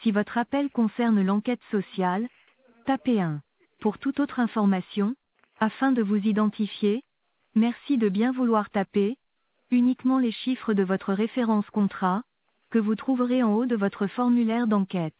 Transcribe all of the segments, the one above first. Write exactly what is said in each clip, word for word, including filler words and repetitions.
Si votre appel concerne l'enquête sociale, tapez un. Pour toute autre information, afin de vous identifier, merci de bien vouloir taper uniquement les chiffres de votre référence contrat, que vous trouverez en haut de votre formulaire d'enquête.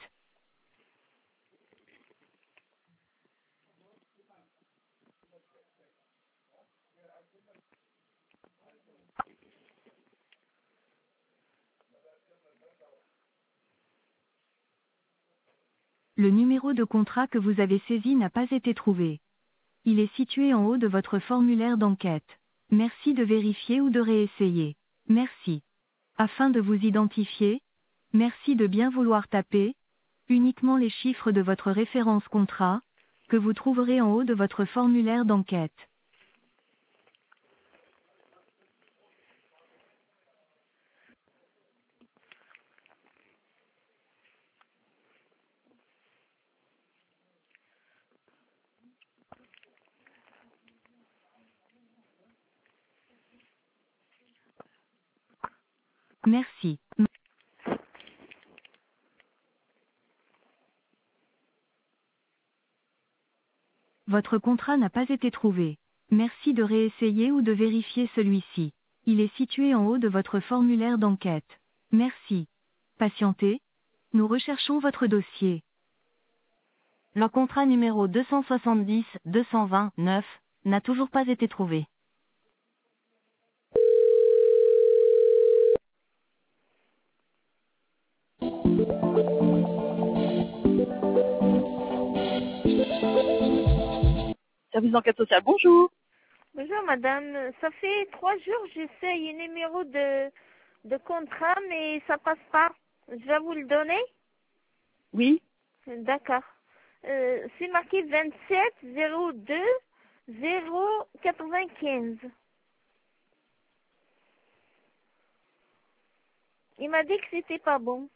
Le numéro de contrat que vous avez saisi n'a pas été trouvé. Il est situé en haut de votre formulaire d'enquête. Merci de vérifier ou de réessayer. Merci. Afin de vous identifier, merci de bien vouloir taper uniquement les chiffres de votre référence contrat, que vous trouverez en haut de votre formulaire d'enquête. Merci. Votre contrat n'a pas été trouvé. Merci de réessayer ou de vérifier celui-ci. Il est situé en haut de votre formulaire d'enquête. Merci. Patientez. Nous recherchons votre dossier. Le contrat numéro deux cent soixante-dix deux cent vingt-neuf n'a toujours pas été trouvé. Service d'enquête sociale, bonjour. Bonjour madame, ça fait trois jours que j'essaye un numéro de, de contrat mais ça passe pas. Je vais vous le donner? Oui. D'accord. Euh, c'est marqué vingt-sept zéro deux zéro quatre-vingt-quinze. Il m'a dit que c'était pas bon.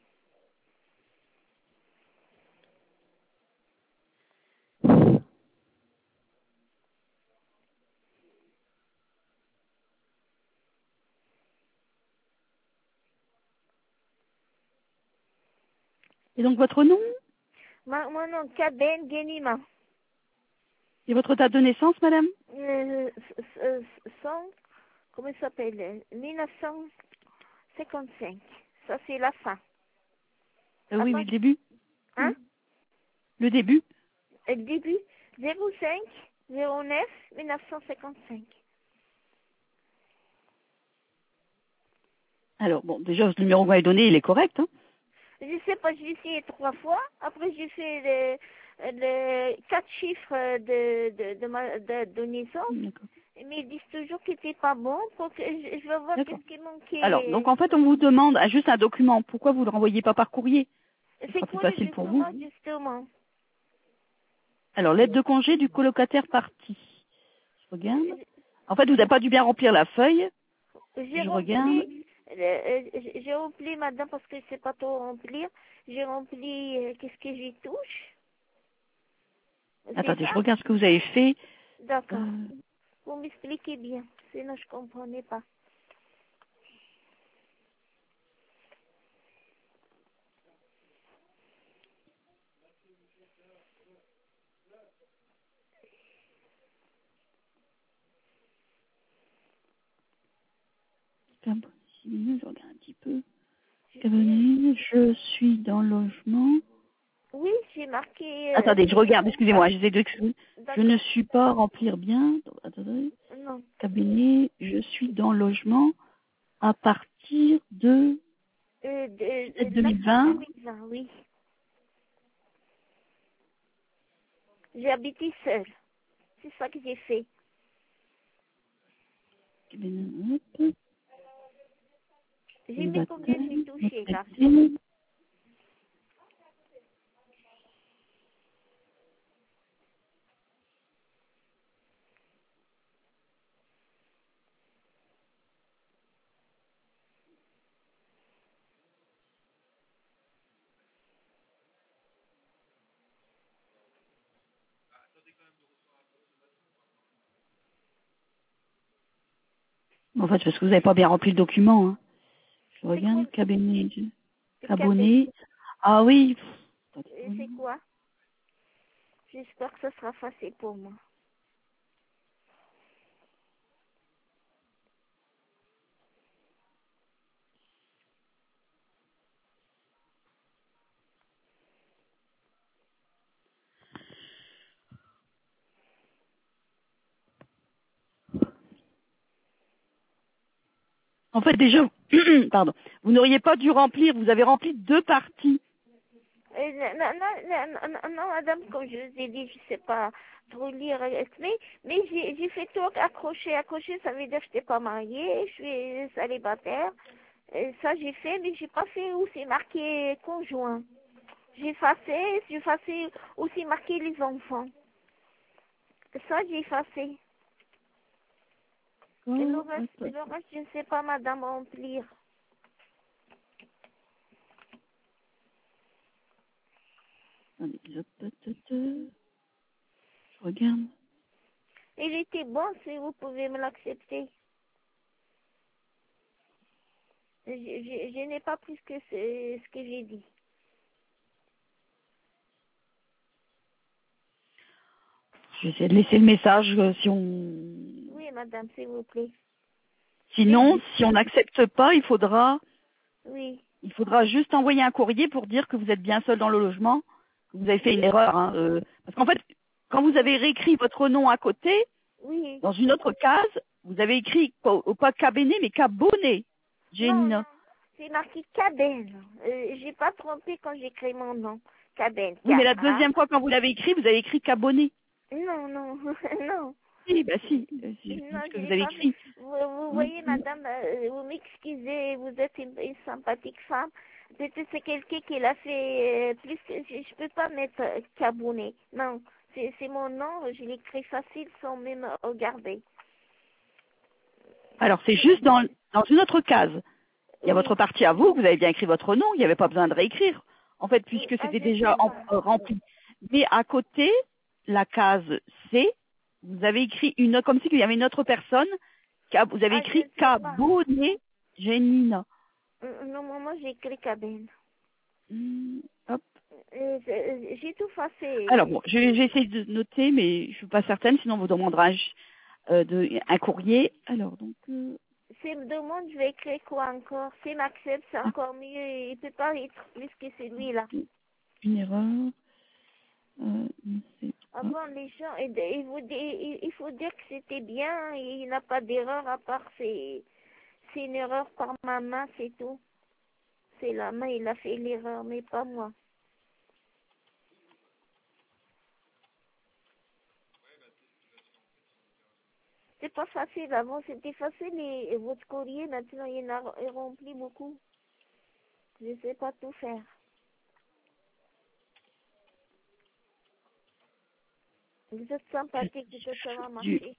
Et donc votre nom Ma, mon nom, Kaben Genima. et votre date de naissance, madame? Euh, euh, cent, comment il s'appelle? mille neuf cent cinquante-cinq. Ça c'est la fin. euh, Oui, Attends. oui, le début. Hein? Le début. Le début, zéro cinq zéro neuf mille neuf cent cinquante-cinq. Alors, bon, déjà, ce numéro que vous m'avez donné, il est correct, hein? Je sais pas, j'ai essayé trois fois. Après, j'ai fait les, les quatre chiffres de, de, de, ma, de, de naissance. D'accord. Mais ils disent toujours que c'était pas bon. Pour que je, je veux voir D'accord. qu'est-ce qui manquait. Alors, donc en fait, on vous demande ah, juste un document. Pourquoi vous ne le renvoyez pas par courrier? Ce C'est sera plus quoi le facile pour vous. document, justement? Alors, lettre de congé du colocataire parti. Je regarde. En fait, vous n'avez pas dû bien remplir la feuille. J'ai Je rempli, regarde. euh, euh, j'ai j'ai rempli, madame, parce que je sais pas trop remplir. J'ai rempli, euh, qu'est-ce que j'y touche? C'est Attendez, ça? je regarde ce que vous avez fait. D'accord. Euh, Vous m'expliquez bien, sinon je comprenais pas. je regarde un petit peu. Cabinet, je suis dans le logement. Oui, j'ai marqué... euh, Attendez, je regarde, excusez-moi, j'essaie de... Je d'accord. ne suis pas remplir bien. Attendez. Non. Cabinet, je suis dans le logement à partir de Euh, de, peut-être de, deux mille vingt. deux mille vingt, oui. J'ai habité seule. C'est ça que j'ai fait. Cabinet, hop, J'ai les mis combien j'ai batailles, touché l'argent? retraité. En fait, parce que vous n'avez pas bien rempli le document. Hein. Je C'est quoi regarde, cabinet, le cabinet? abonné. Ah oui. Et c'est quoi? J'espère que ce sera facile pour moi. En fait, déjà, pardon, vous n'auriez pas dû remplir, vous avez rempli deux parties. Euh, non, non, non, non, non, madame, comme je vous ai dit, je sais pas trop lire, euh, mais, mais j'ai j'ai fait tout accrocher. Accrocher, ça veut dire que je n'étais pas mariée, je suis célibataire. Euh, ça, j'ai fait, mais j'ai pas fait où c'est marqué conjoint. J'ai effacé, j'ai effacé où c'est marqué les enfants. Ça, j'ai effacé. Et le Oh, reste, attends. le reste, je ne sais pas, madame, remplir. Attendez, hop, hop, hop, hop. Je regarde. Il était bon, si vous pouvez me l'accepter. Je, je, je n'ai pas plus que ce, ce que j'ai dit. Je vais essayer de laisser le message euh, si on... Oui, madame, s'il vous plaît. Sinon, si on n'accepte pas, il faudra, Oui, il faudra juste envoyer un courrier pour dire que vous êtes bien seul dans le logement, que vous avez fait une erreur. Hein, euh, parce qu'en fait, quand vous avez réécrit votre nom à côté, oui. dans une autre case, vous avez écrit pas, pas Cabenet, mais Cabonnet. Non, Gêne. non, c'est marqué Caben. Euh, j'ai pas trompé quand j'ai créé mon nom. Caben, Oui, mais la K-A. deuxième fois quand vous l'avez écrit, vous avez écrit Cabonnet. Non, non, non. Si, bah si, euh, si, Non, c'est ce je que l'ai vous avez pas fait. écrit. Vous, vous Mm, voyez, mm. madame, euh, vous m'excusez, vous êtes une, une sympathique femme. Peut-être c'est quelqu'un qui l'a fait euh, plus que... Je, je peux pas mettre euh, Cabounet. Non, c'est c'est mon nom, je l'écris facile sans même regarder. Alors, c'est juste dans, dans une autre case. Il y a Oui, votre partie à vous, vous avez bien écrit votre nom, il n'y avait pas besoin de réécrire, en fait, oui, puisque ah, c'était je sais déjà en- pas. euh, rempli. Mais à côté, la case C, vous avez écrit une comme si il y avait une autre personne, Ca- vous avez Ah, je écrit ne sais pas. Cabonnet Génina. Euh, Non, moi j'ai écrit Caben. Hmm, hop. Euh, J'ai j'ai tout Alors effacé. bon, je vais- j'essaie de noter, mais je suis pas certaine, sinon on vous demandera un, euh, de, un courrier. Alors donc, euh, S'il me demande, je vais écrire quoi encore? S'il m'accepte, c'est ah, encore mieux. Il peut pas être plus que celui-là. une erreur. Euh, c'est pas- Avant, les gens, et de- il, vous dit- il, il faut dire que c'était bien. Et il n'a pas d'erreur à part c'est c'est une erreur par ma main, c'est tout. C'est la main, il a fait l'erreur, mais pas moi. C'est pas facile. Avant, c'était facile et, et votre courrier, maintenant, il en a il rempli beaucoup. Je sais pas tout faire. Vous êtes sympathique, peut-être ça va du- marcher.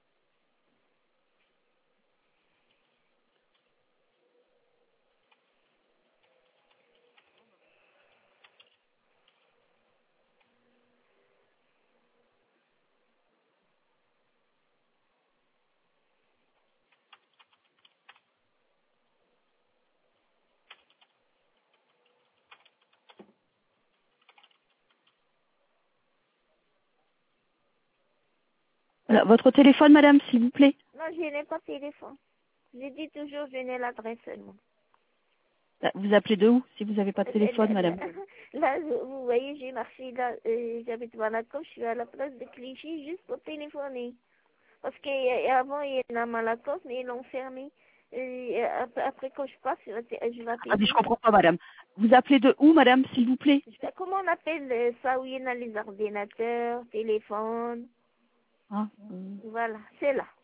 Voilà, votre téléphone, madame, s'il vous plaît. Non, je n'ai pas de téléphone. Je dis toujours, je n'ai l'adresse seulement. Là, vous appelez de où, si vous n'avez pas de Euh, euh, téléphone, madame? Là, je- vous voyez, j'ai marché là, euh, j'habite Malakoff, je suis à la place de Clichy juste pour téléphoner. Parce qu'avant, il y en a Malakoff, mais ils l'ont fermé. Et après, après, quand je passe, je vais t- je vais Ah, mais je appeler. comprends pas, madame. Vous appelez de où, madame, s'il vous plaît? Je sais- Comment on appelle euh, ça où il y en a les ordinateurs, téléphones? Ah, euh, Voilà, c'est là.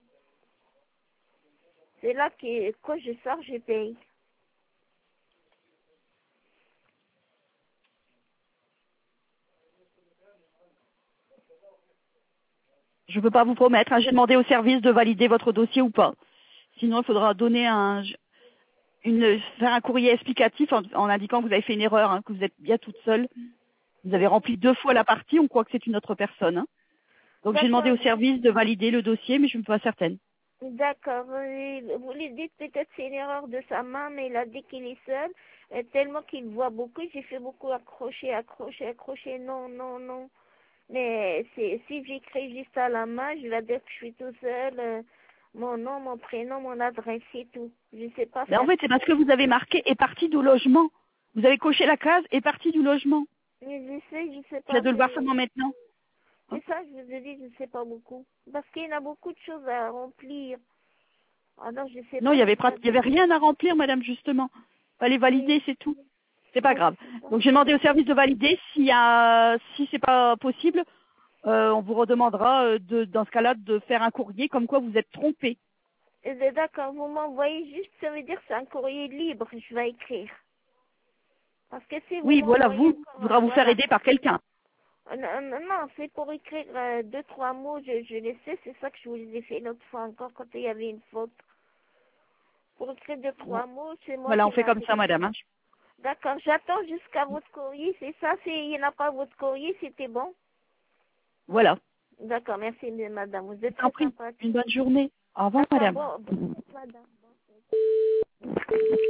C'est là que quand je sors, je paye. je peux pas vous promettre. Hein, j'ai demandé au service de valider votre dossier ou pas. Sinon, il faudra donner un, une, faire un courrier explicatif en, en indiquant que vous avez fait une erreur, hein, que vous êtes bien toute seule. Vous avez rempli deux fois la partie, on croit que c'est une autre personne. Hein. Donc, j'ai demandé D'accord, au service de valider le dossier, mais je ne suis pas certaine. d'accord. Euh, Vous lui dites peut-être c'est une erreur de sa main, mais il a dit qu'il est seul. Et tellement qu'il voit beaucoup, j'ai fait beaucoup accrocher, accrocher, accrocher, non, non, non. Mais c'est, si j'écris juste à la main, je vais dire que je suis tout seul, euh, mon nom, mon prénom, mon adresse, c'est tout. Je sais pas Mais en faire. fait, c'est parce que vous avez marqué est parti du logement. Vous avez coché la case est parti du logement. Mais je sais, je sais Je viens pas. de le voir Mais seulement maintenant. c'est ça, je vous ai dit, je sais pas beaucoup. Parce qu'il y en a beaucoup de choses à remplir. Alors, je sais Non, il pas y avait si ça... prat- il y avait rien à remplir, madame, justement. Fallait valider, Oui, c'est tout. C'est pas moi, je grave. sais pas. Donc j'ai demandé au service de valider. S'il y a, si c'est pas possible, euh, on vous redemandera euh, de, dans ce cas-là, de faire un courrier comme quoi vous êtes trompé. Eh bien, d'accord, vous m'envoyez juste, ça veut dire que c'est un courrier libre, je vais écrire. Parce que si vous Oui, voilà, m'envoyez vous, encore, voudra euh, vous faire voilà. aider par quelqu'un. Euh, Non, non, non, c'est pour écrire euh, deux, trois mots, je, je le sais, c'est ça que je vous ai fait l'autre fois encore quand il y avait une faute. Pour écrire deux, Bon. trois mots, c'est moi Voilà, qui on fait comme m'arrive. ça, madame. hein. D'accord, j'attends jusqu'à votre courrier, c'est ça, c'est, il n'y en a pas votre courrier, c'était bon. Voilà. D'accord, merci madame, vous Je êtes vous en très prie. Une sympathique. bonne journée. Au revoir, D'accord, madame. bon, bon, madame.